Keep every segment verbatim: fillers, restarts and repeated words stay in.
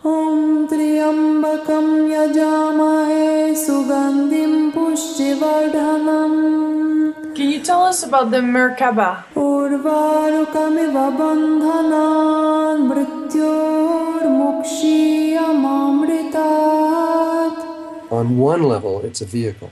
Om Triambakam Yajamahe Sugandhim Pushtivardhanam. Can you tell us about the Merkaba? Urvarukamiva bandhanan mrityor mukshiyamamritat. On one level, it's a vehicle.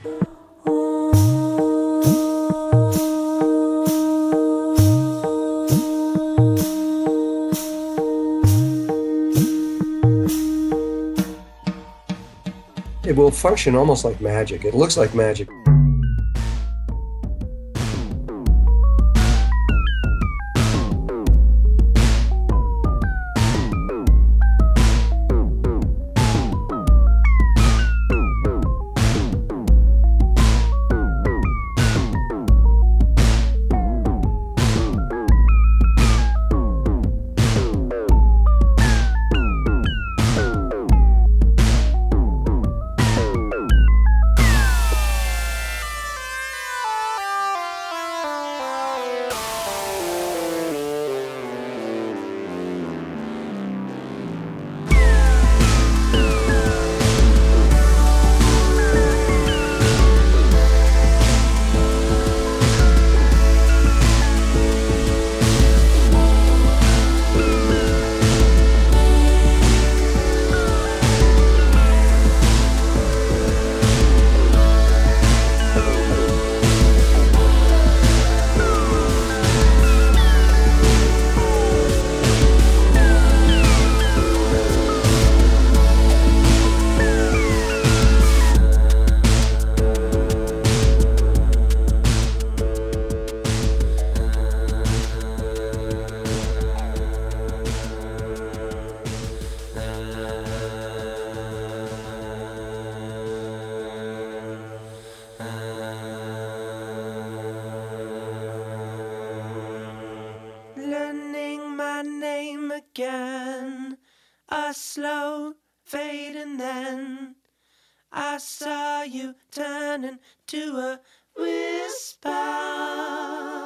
It will function almost like magic. It looks like magic. Again, a slow fade, and then I saw you turning to a whisper.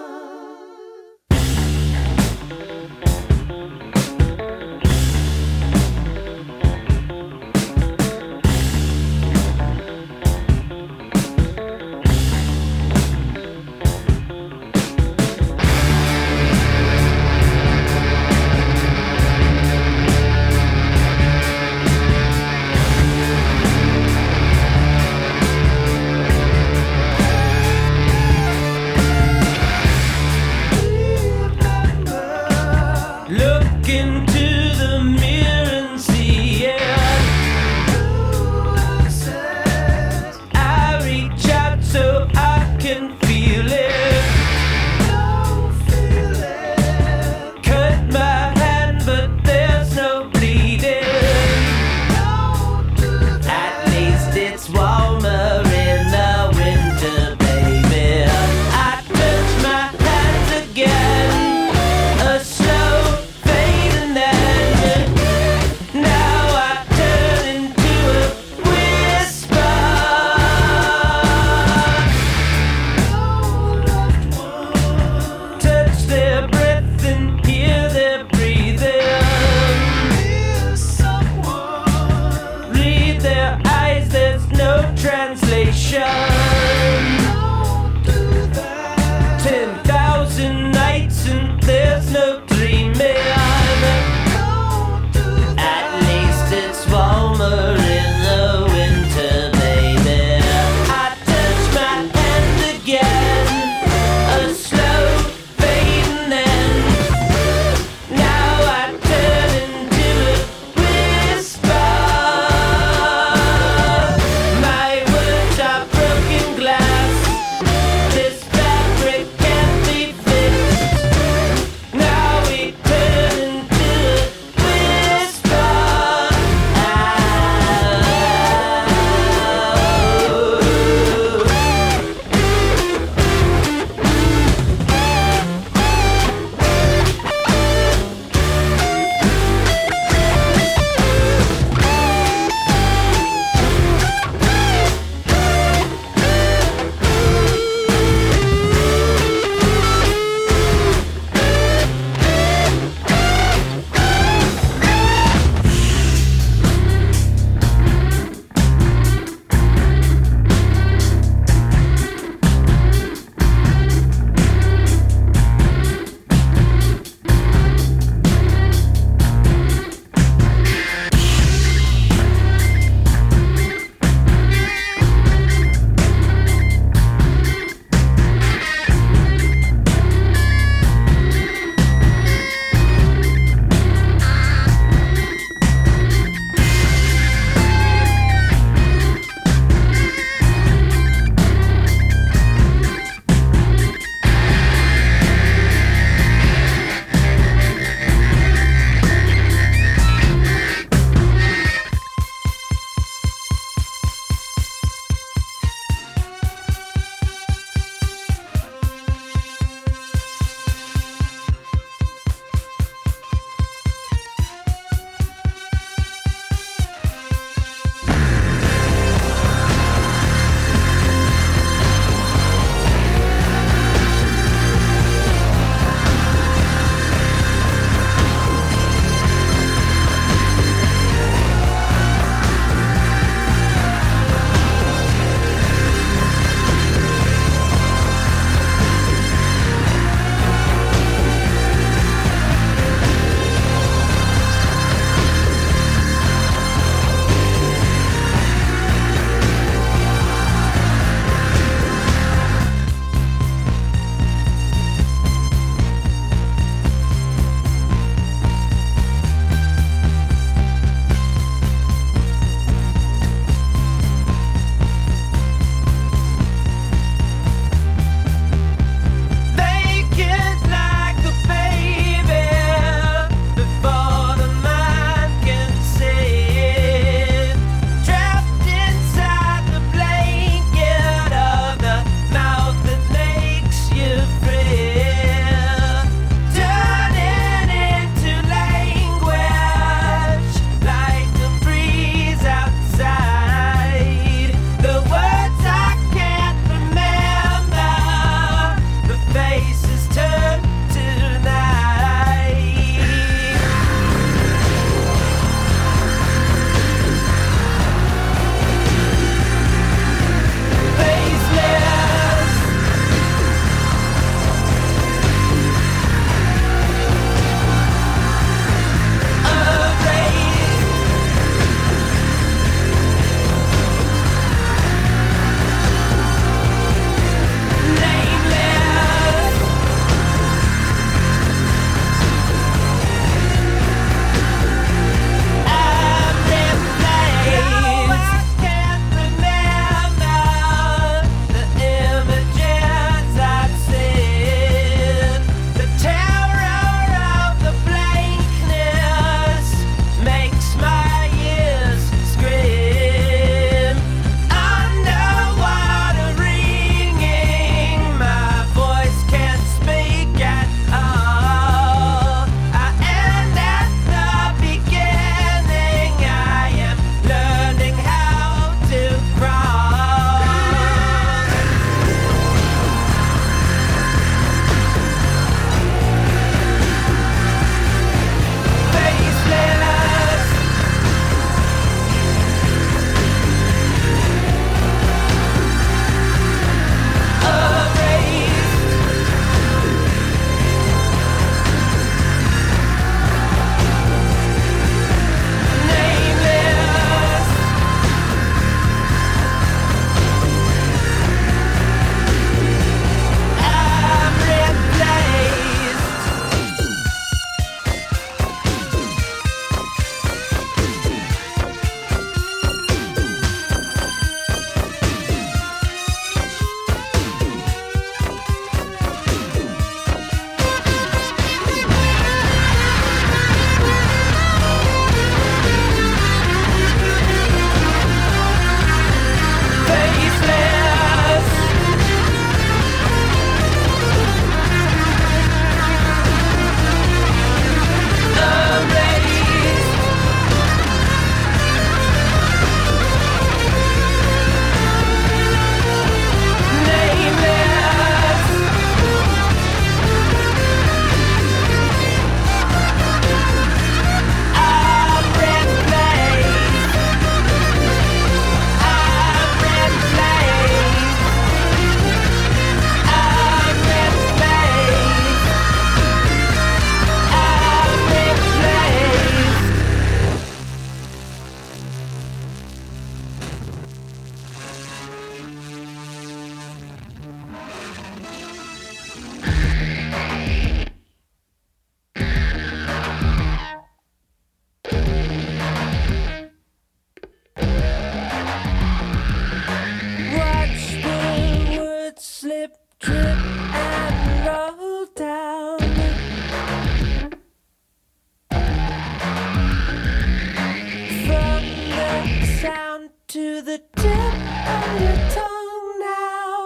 to the tip of your tongue now.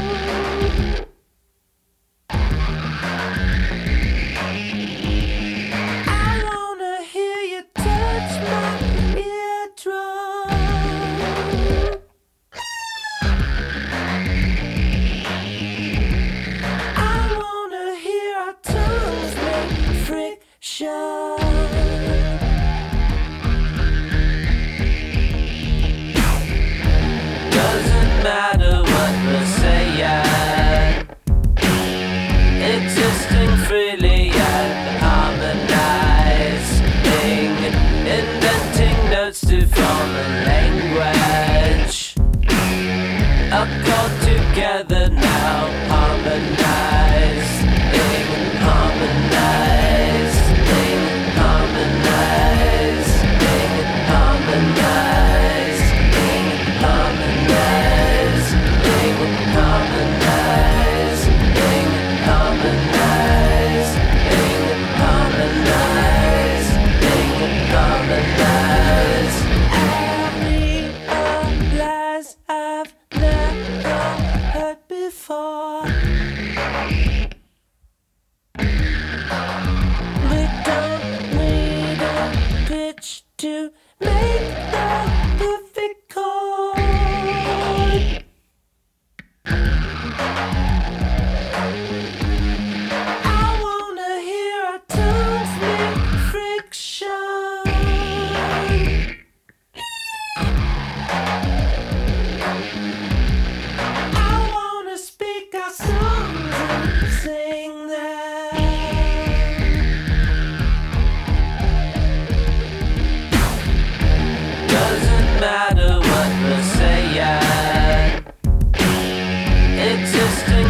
I wanna hear you touch my eardrum. I wanna hear our tongues make friction. Doesn't matter what we're saying, existing freely and harmonizing, inventing notes to form a language. A chord together now, harmonizing, harmonizing, harmonizing, harmonizing, harmonizing, harmonizing, harmonizing, harmonizing, harmonizing. I realize I've never heard before. We don't need a pitch to make the perfect chord. I wanna hear our tongues make friction. I wanna speak our songs and sing them. Doesn't matter what we're saying, existing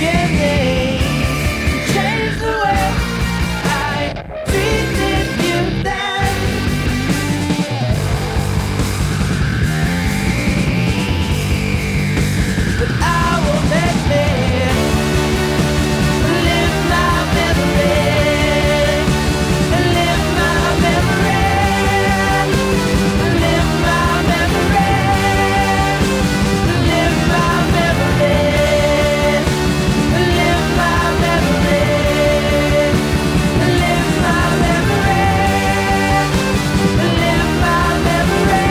beginning to change the way I treated you then. But I will let me live my memory, live my memory, live my memory, live my memory, live my memory, live my memory, live my memory.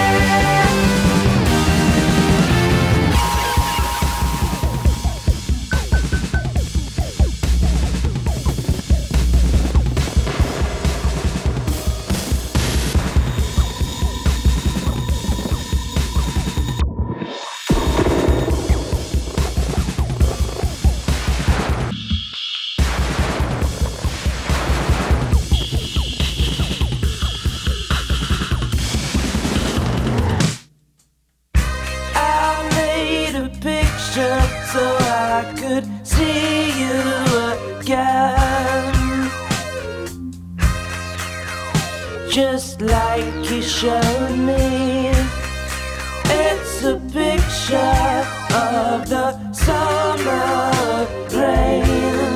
I made a picture so I could see you again, just like you showed me. It's a picture of the summer rain,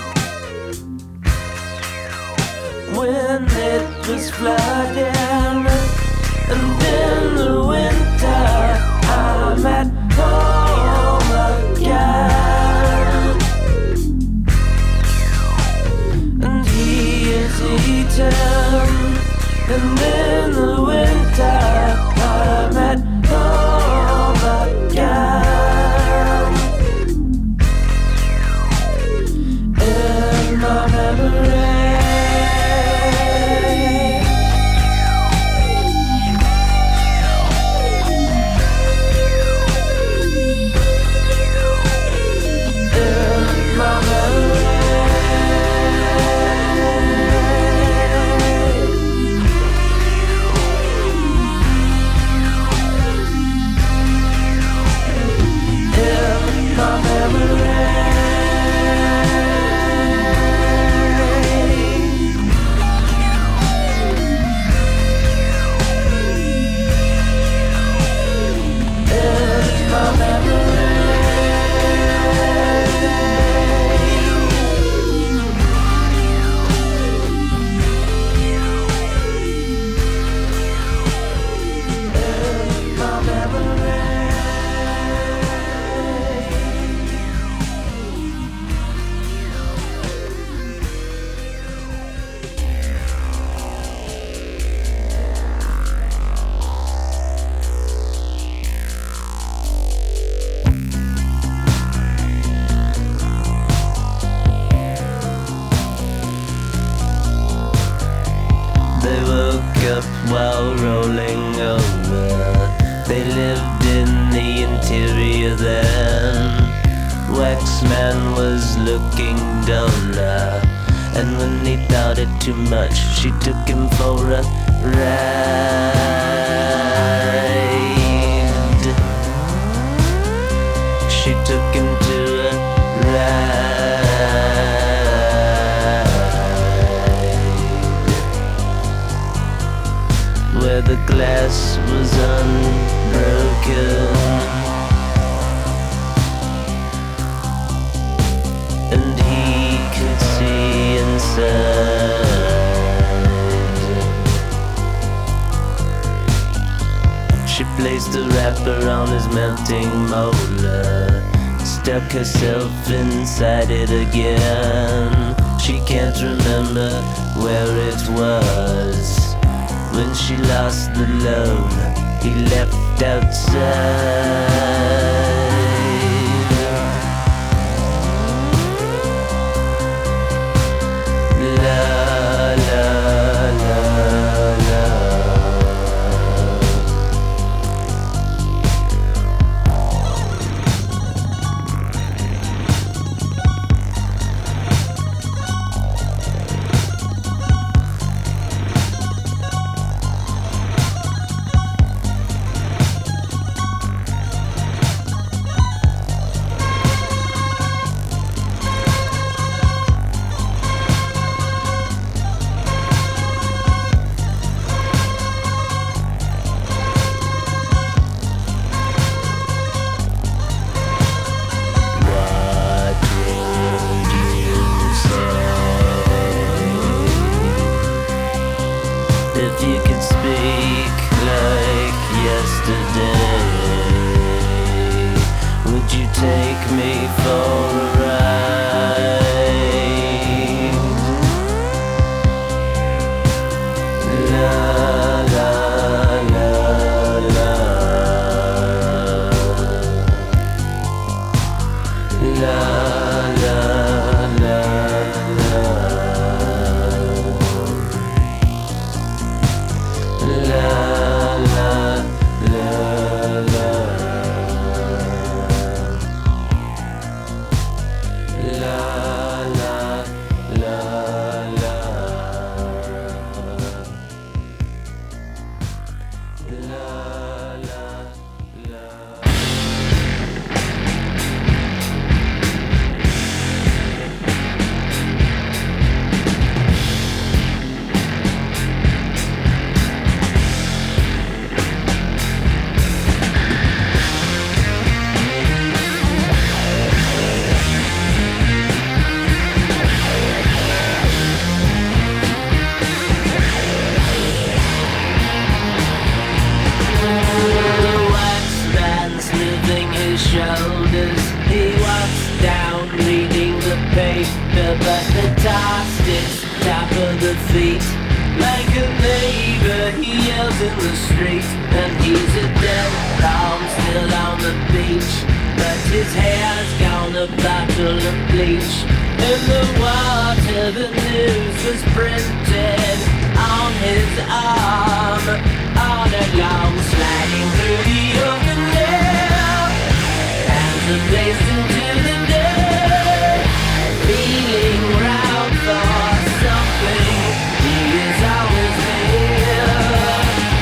when it was flooding, and in the winter I'm at home again, and he is eaten, and in the winter I'm at home again, in my memory. They woke up while rolling over. They lived in the interior then. Waxman was looking duller, and when he thought it too much, she took him for a ride. She took him to a ride, where the glass was unbroken, and he could see inside. She placed a wrapper on his melting molar, stuck herself inside it again. She can't remember where it was when she lost the love he left outside. La la la la. yesterday. Would you take me for a ride? La la la la. La la la la. La la la la. La la la la. La la la. Shoulders, he walks down reading the paper, but the tar sticks top of the feet. Like a neighbor, he yells in the street, and he's a dead dog still on the beach. But his hair's gone a bottle of bleach. In the water, the news was printed on his arm, all along, sliding through the open air. The place into the dirt, feeling round for something. He is always there.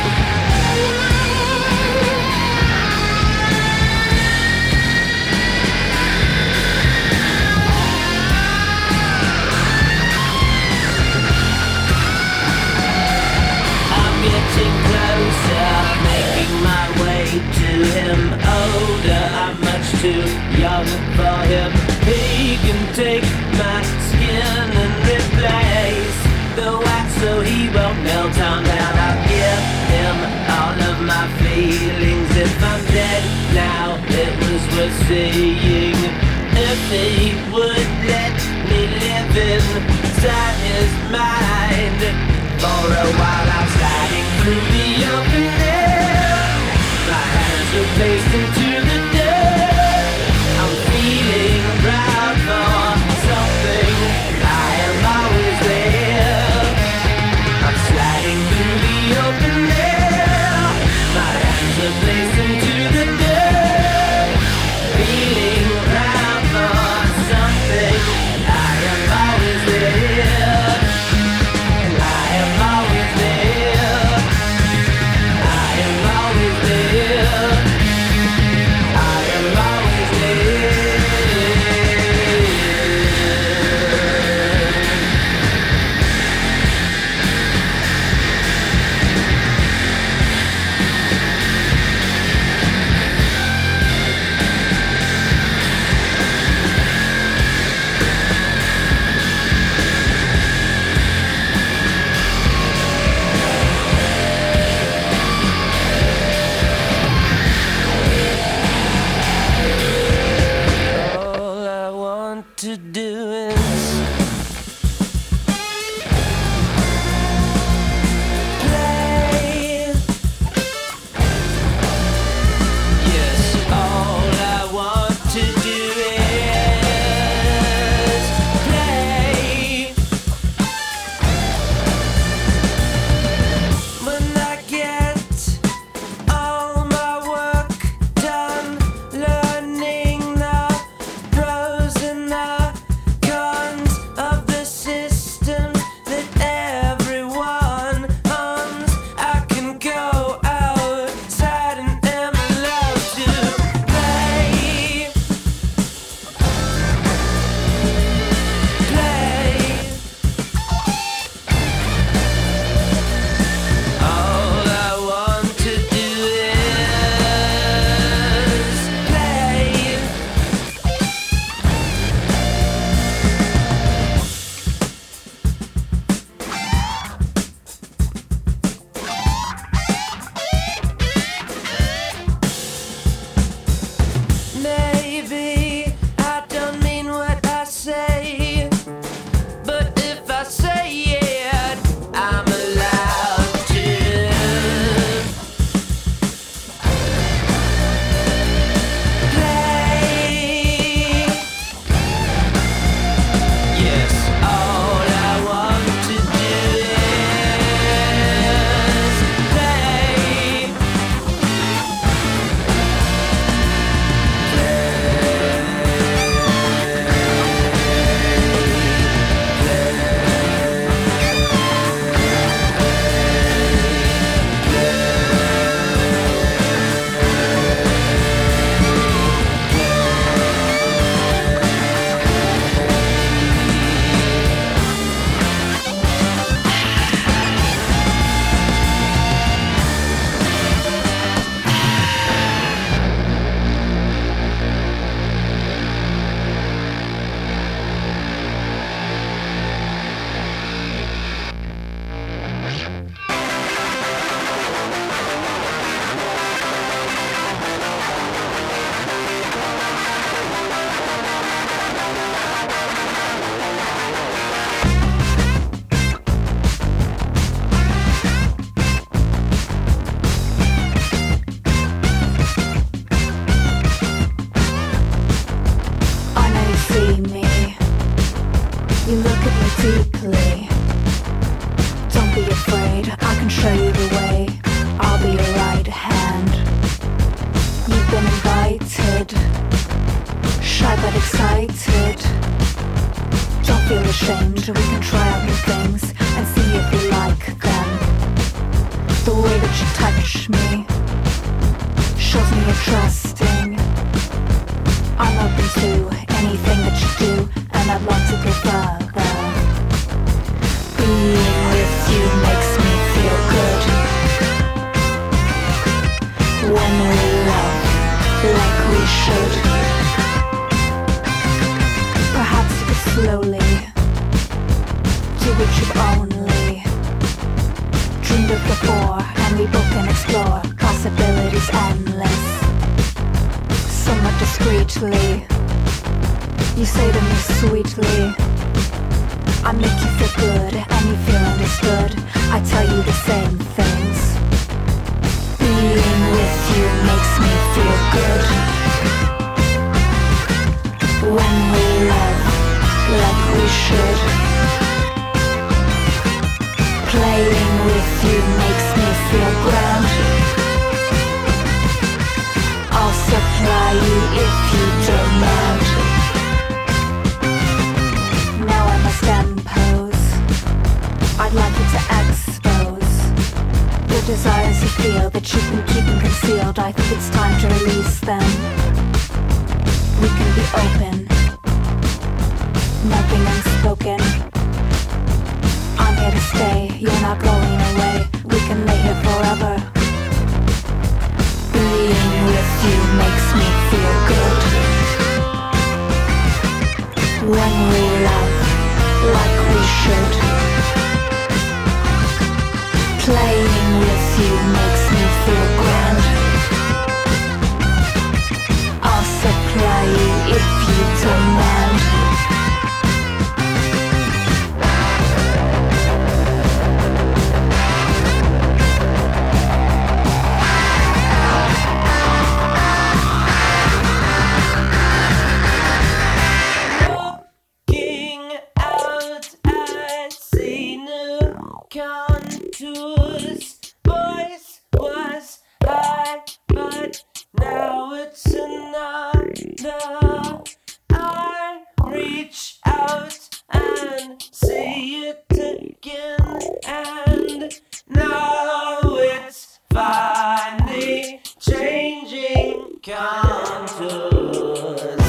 I'm getting closer, making my way to him. Older, I'm much too young for him. He can take my skin and replace the wax so he won't melt on down. I'll give him all of my feelings. If I'm dead now, it was worth seeing. If he would let me live inside his mind for a while, I'm sliding through the open air. My hands are placed into the dirt. I'm feeling proud for something. I am always there. I'm sliding through the open air. My hands are placed into the dirt. Feeling proud for something. I am always there. I am always there. I am always there. I am always there. All I want to do is play. Yes, all I want to do is play. When I get all my work done, learning the pros and the deeply. Don't be afraid, I can show you the way. I'll be your right hand. You've been invited, shy but excited. Don't feel ashamed, we can try out new things and see if you like them. The way that you touch me shows me you're trusting. I'm open to anything that you do, and I'd love to go further. Being with you makes me feel good. When we love like we should, perhaps you could slowly do what you've only dreamed of before, and we both can explore possibilities endless. Somewhat discreetly, you say to me sweetly, I make you feel good and you feel understood. I tell you the same things. Being with you makes me feel good. When we love like we should, playing with you makes me feel grand. I'll supply you if you demand. Now I must impose, I'd like you to expose the desires you feel that you've been keeping concealed. I think it's time to release them. We can be open, nothing unspoken. I'm here to stay, you're not going away. We can lay here forever. Being with you makes me feel good. When we love like we should, playing with you makes me feel grand. I'll supply you if you demand. Contours, voice was high, but now it's another. I reach out and see it again, and now it's finally changing contours.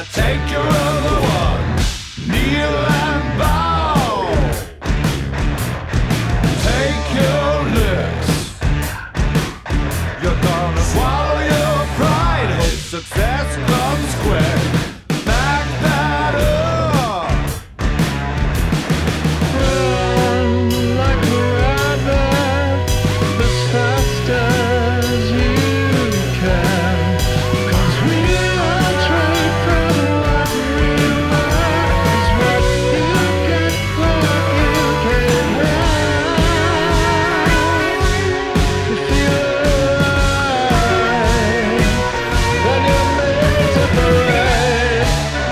I take your other one. Kneel and bow. Take your licks. You're gonna swallow your pride. Hope success comes quick. Back that up. Run like a rabbit as fast as you can. 'Cause we are trained from what we learn is what you get when you can run. You feel right when you're made to parade.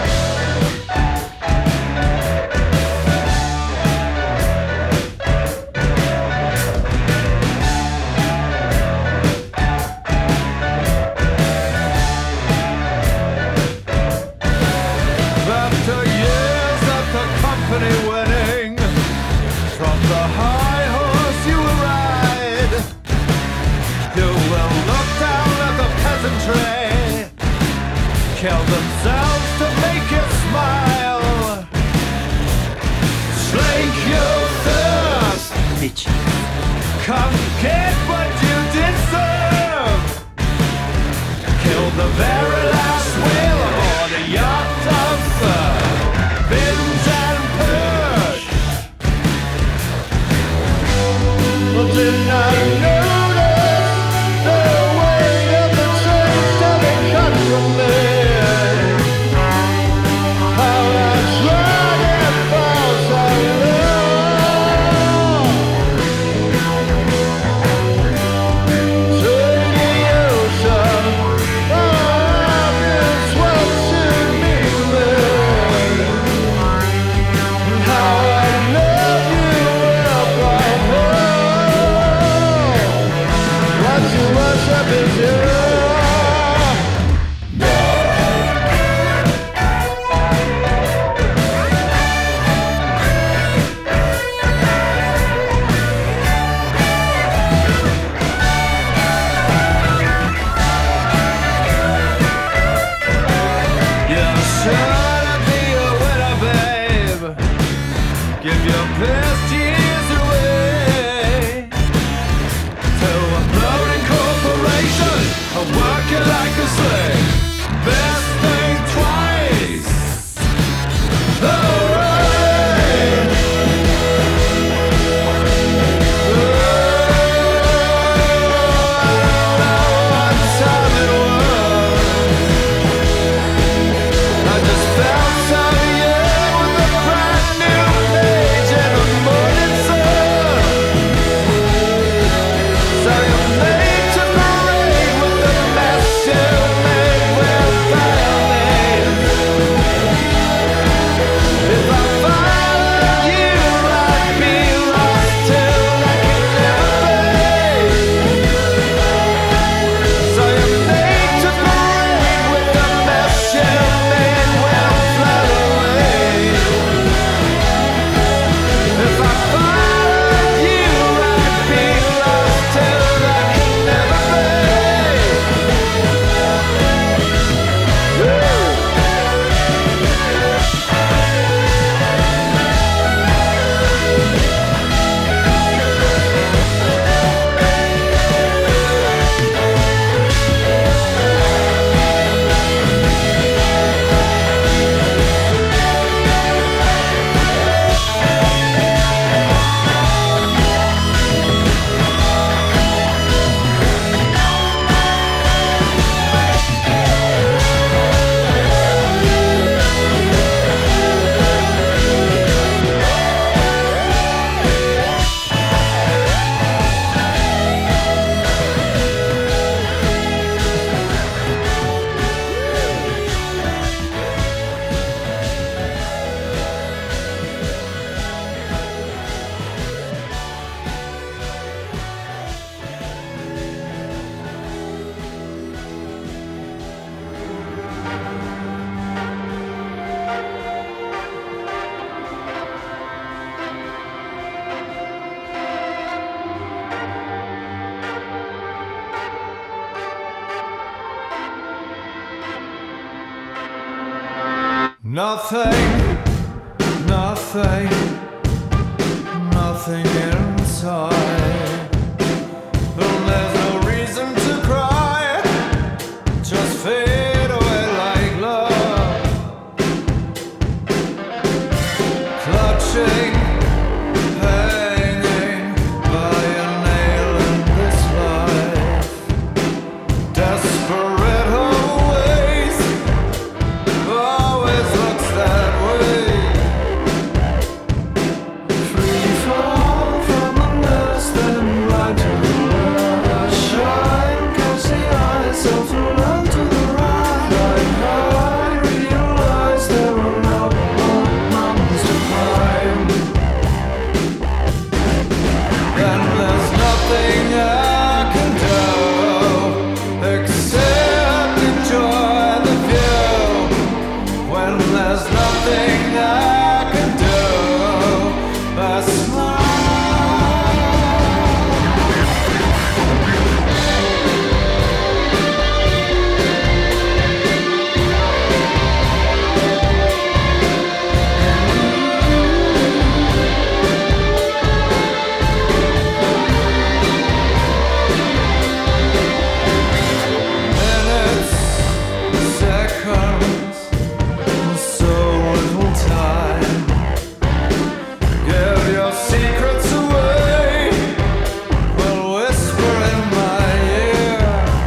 After years of the company winning, from the high horse you will ride, you will look down at the peasantry, kill themselves to make you smile, slake your thirst, bitches. Come get what you deserve. Kill the very last whale aboard a yacht of fur. Binge and push. Well, didn't I notice the weight of the train till they cut from me? How I tried and fall so low. Take the ocean. Love is watching me live. How I love you up above. What you worship is you. You should be a winner, babe. Give your best years away to a floating corporation. I work you like a slave. Best thing twice. Alright. Oh, I don't know what time it was. I just found some year with a brand new page in a Nothing, nothing, nothing inside. And there's no reason to cry, just fade away like love. Clutching, hanging by a nail in this life. Desperate always, always looks that way. Free fall from the nest and blind to the light. Shine, catch the eyes, self-around to the right. I realize there are no more mountains to climb. And there's nothing I can do except enjoy the view. When there's nothing I can do but smile. Minutes, seconds, so little time. Give your secrets away, will whisper in my ear.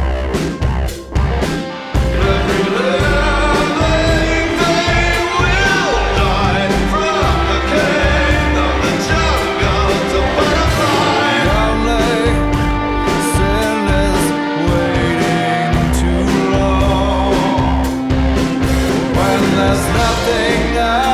Every living thing will die, from the king of the jungle to butterfly. Only sin is waiting too long. When there's nothing I